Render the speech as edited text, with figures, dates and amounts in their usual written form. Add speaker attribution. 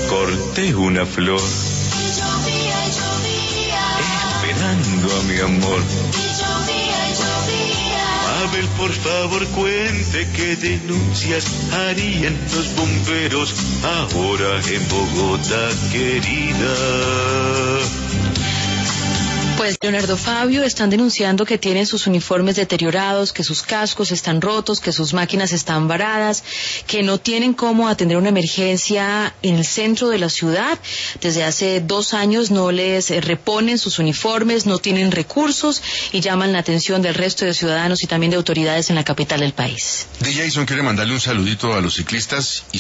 Speaker 1: corté una flor, esperando a mi amor. Mabel, por favor, cuente qué denuncias harían los bomberos ahora en Bogotá, querida.
Speaker 2: Pues, Leonardo Fabio, están denunciando que tienen sus uniformes deteriorados, que sus cascos están rotos, que sus máquinas están varadas, que no tienen cómo atender una emergencia en el centro de la ciudad. Desde hace 2 años no les reponen sus uniformes, no tienen recursos y llaman la atención del resto de ciudadanos y también de autoridades en la capital del país.
Speaker 3: D. Jason quiere mandarle un saludito a los ciclistas y